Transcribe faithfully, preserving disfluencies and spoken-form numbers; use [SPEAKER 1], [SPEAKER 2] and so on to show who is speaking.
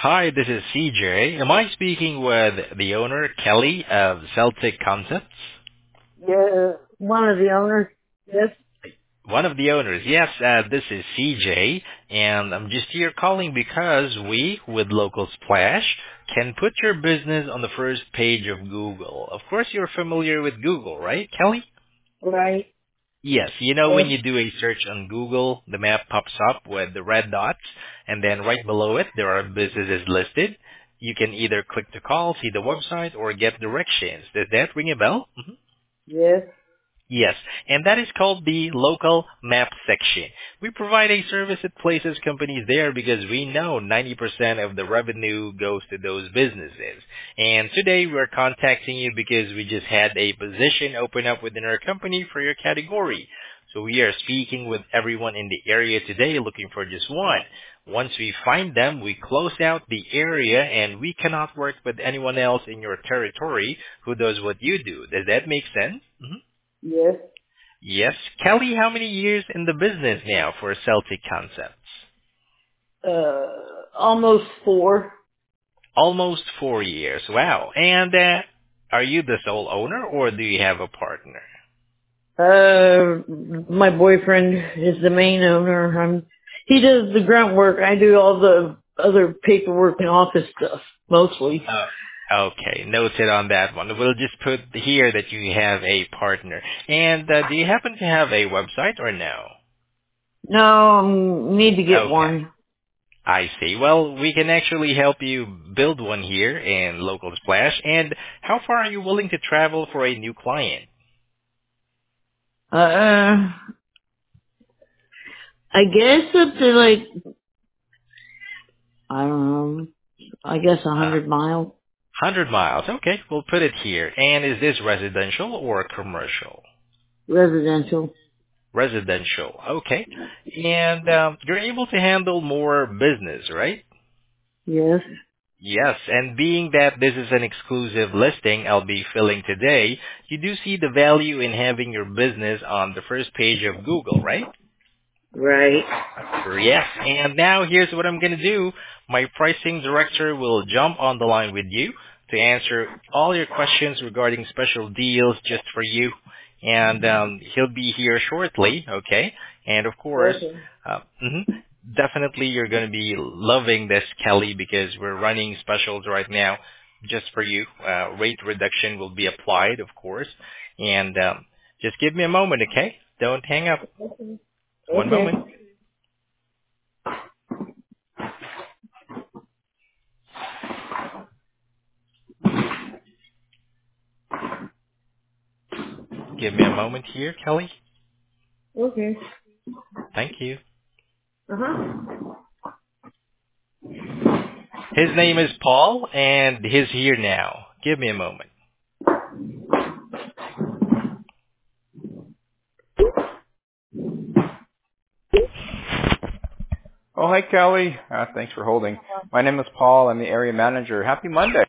[SPEAKER 1] Hi, this is C J. Am I speaking with the owner, Kelly, of Celtic Concepts?
[SPEAKER 2] Yeah, one of the owners. Yes.
[SPEAKER 1] One of the owners. Yes, uh, this is C J, and I'm just here calling because we, with Local Splash, can put your business on the first page of Google. Of course, you're familiar with Google, right, Kelly?
[SPEAKER 2] Right.
[SPEAKER 1] Yes, you know when
[SPEAKER 2] Yes.
[SPEAKER 1] you do a search on Google, the map pops up with the red dots, and then right below it, there are businesses listed. You can either click to call, see the website, or get directions. Does that ring a bell? Mhm.
[SPEAKER 2] Yes.
[SPEAKER 1] Yes, and that is called the local map section. We provide a service that places companies there because we know ninety percent of the revenue goes to those businesses. And today we're contacting you because we just had a position open up within our company for your category. So we are speaking with everyone in the area today looking for just one. Once we find them, we close out the area and we cannot work with anyone else in your territory who does what you do. Does that make sense? Mhm.
[SPEAKER 2] Yes.
[SPEAKER 1] Yes. Kelly, how many years in the business now for Celtic Concepts?
[SPEAKER 2] Uh, almost four.
[SPEAKER 1] Almost four years. Wow. And uh, are you the sole owner or do you have a partner?
[SPEAKER 2] Uh, my boyfriend is the main owner. I'm, he does the grunt work. I do all the other paperwork and office stuff, mostly.
[SPEAKER 1] Oh, okay. Noted on that one. We'll just put here that you have a partner. And uh, do you happen to have a website or no?
[SPEAKER 2] No, I need to get
[SPEAKER 1] Okay.
[SPEAKER 2] one.
[SPEAKER 1] I see. Well, we can actually help you build one here in Local Splash. And how far are you willing to travel for a new client?
[SPEAKER 2] Uh, I guess up to like, I don't know, I guess a
[SPEAKER 1] Uh,
[SPEAKER 2] hundred miles.
[SPEAKER 1] one hundred miles. Okay, we'll put it here. And is this residential or commercial?
[SPEAKER 2] Residential.
[SPEAKER 1] Residential. Okay. And um, you're able to handle more business, right?
[SPEAKER 2] Yes.
[SPEAKER 1] Yes. And being that this is an exclusive listing I'll be filling today, you do see the value in having your business on the first page of Google, right?
[SPEAKER 2] Right.
[SPEAKER 1] Yes. And now here's what I'm going to do. My pricing director will jump on the line with you to answer all your questions regarding special deals just for you. And um, he'll be here shortly, okay? And of course,
[SPEAKER 2] Okay.
[SPEAKER 1] uh, mhm, definitely you're going to be loving this, Kelly, because we're running specials right now just for you. Uh, rate reduction will be applied, of course. And um, just give me a moment, okay? Don't hang up. One
[SPEAKER 2] Okay.
[SPEAKER 1] moment. Give me a moment here, Kelly.
[SPEAKER 2] Okay.
[SPEAKER 1] Thank you.
[SPEAKER 2] Uh-huh.
[SPEAKER 1] His name is Paul, and he's here now. Give me a moment.
[SPEAKER 3] Oh, hi, Kelly. Uh, thanks for holding. My name is Paul. I'm the area manager. Happy Monday.